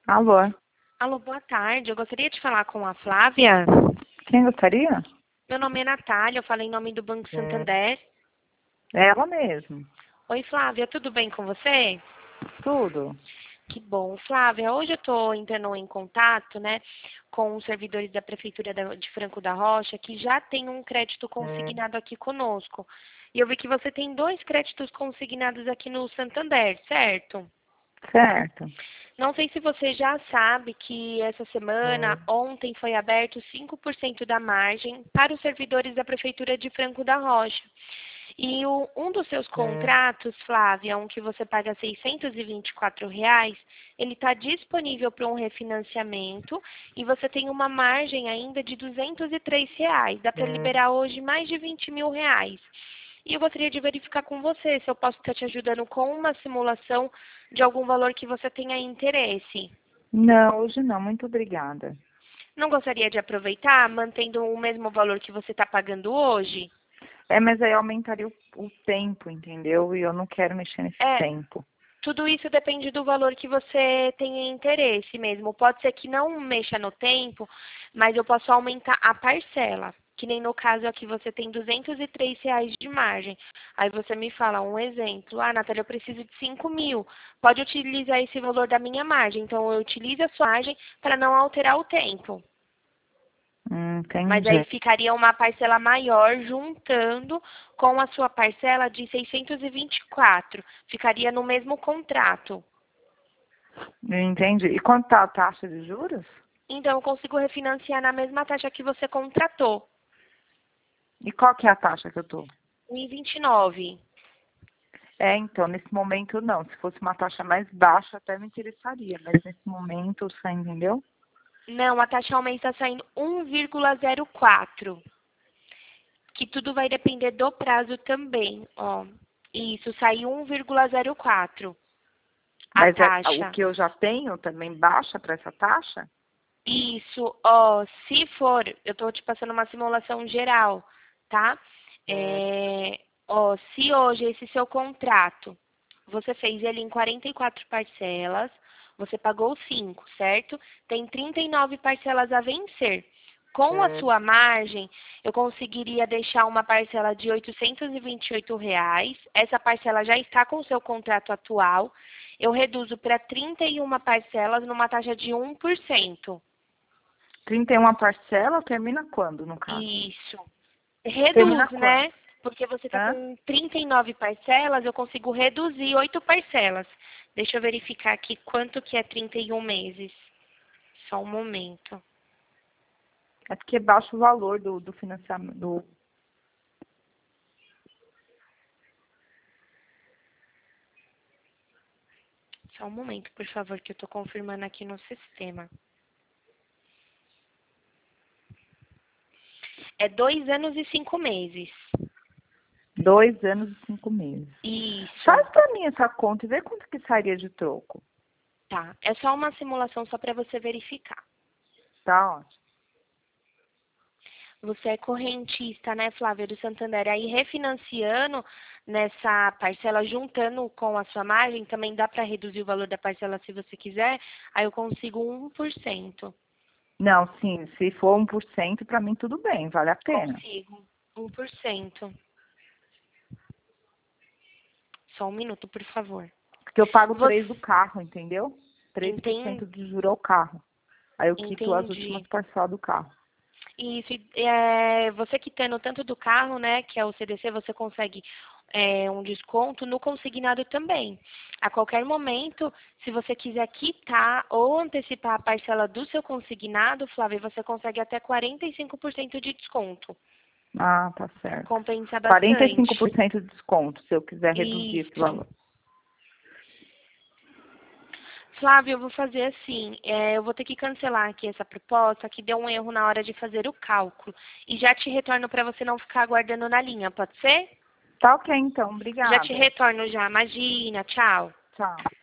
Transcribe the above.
Alô, Alô, boa tarde. Eu gostaria de falar com a Flávia. quem gostaria? Meu nome é Natália, eu falo em nome do Banco Santander. É ela mesmo. Oi, Flávia, tudo bem com você? Tudo. Que bom. Flávia, hoje eu estou entrando em contato, né, com os servidores da Prefeitura de Franco da Rocha, que já tem um crédito consignado aqui conosco. E eu vi que você tem 2 créditos consignados aqui no Santander, certo? Certo. Não sei se você já sabe que essa semana, ontem, foi aberto 5% da margem para os servidores da Prefeitura de Franco da Rocha. E um dos seus contratos, Flávia, um que você paga R$ 624, ele está disponível para um refinanciamento e você tem uma margem ainda de R$ 203. Dá para liberar hoje mais de R$ 20.000. E eu gostaria de verificar com você se eu posso estar te ajudando com uma simulação de algum valor que você tenha interesse. Não, hoje não, muito obrigada. Não gostaria de aproveitar, mantendo o mesmo valor que você está pagando hoje? Mas aí aumentaria o tempo, entendeu? E eu não quero mexer nesse É, tempo. tudo isso depende do valor que você tenha interesse mesmo. Pode ser que não mexa no tempo, mas eu posso aumentar a parcela. Que nem no caso aqui você tem R$ 203 de margem. Aí você me fala um exemplo. Ah, Natália, eu preciso de 5.000. Pode utilizar esse valor da minha margem. Então, eu utilizo a sua margem para não alterar o tempo. Mas aí Entendi. ficaria uma parcela maior juntando com a sua parcela de 624. Ficaria no mesmo contrato. Entendi. E quanto tá a taxa de juros? Então, eu consigo refinanciar na mesma taxa que você contratou, E qual que é a taxa que eu tô? 1,29. Então, nesse momento não. Se fosse uma taxa mais baixa, até me interessaria. Mas nesse momento, você entendeu? Não, a taxa ao mês está saindo 1,04. Que tudo vai depender do prazo também, ó. Isso, sai 1,04 a Mas o taxa. que eu já tenho também baixa para essa taxa? Isso, ó, se for, eu tô te passando uma simulação geral, tá? Ó, se hoje esse seu contrato, você fez ele em 44 parcelas, você pagou 5, certo? Tem 39 parcelas a vencer. Com a sua margem, eu conseguiria deixar uma parcela de R$ 828. Essa parcela já está com o seu contrato atual. Eu reduzo para 31 parcelas numa taxa de 1%. 31 parcela termina quando, no caso? Isso. Termina Reduz, quando? né? Porque você está Hã? com 39 parcelas, eu consigo reduzir 8 parcelas. Deixa eu verificar aqui quanto que é 31 meses. Só um momento. É porque baixa o valor do financiamento. Só um momento, por favor, que eu estou confirmando aqui no sistema. É 2 anos e 5 meses. 2 anos e 5 meses. Isso. Faz pra mim essa conta e vê quanto que sairia de troco. Tá. É só uma simulação só para você verificar. Tá ótimo. Você é correntista, né, Flávia, do Santander. Aí, refinanciando nessa parcela, juntando com a sua margem, também dá para reduzir o valor da parcela se você quiser. Aí, eu consigo 1%. Não, sim, se for 1%, pra mim tudo bem, vale a pena. Consigo. 1%. Só um minuto, por favor. Porque eu pago Você... 3 do carro, entendeu? 3% de juro ao carro. Aí eu quito as últimas Entendi. parcelas do carro. Isso, você quitando tanto do carro, né, que é o CDC, você consegue um desconto no consignado também. A qualquer momento, se você quiser quitar ou antecipar a parcela do seu consignado, Flávia, você consegue até 45% de desconto. Ah, tá certo. Compensa bastante. 45% de desconto, se eu quiser reduzir esse Isso. valor. Flávia, eu vou fazer assim, eu vou ter que cancelar aqui essa proposta, que deu um erro na hora de fazer o cálculo. E já te retorno para você não ficar aguardando na linha, pode ser? Tá ok, então. Já te Obrigada. retorno já, imagina, tchau. Tchau.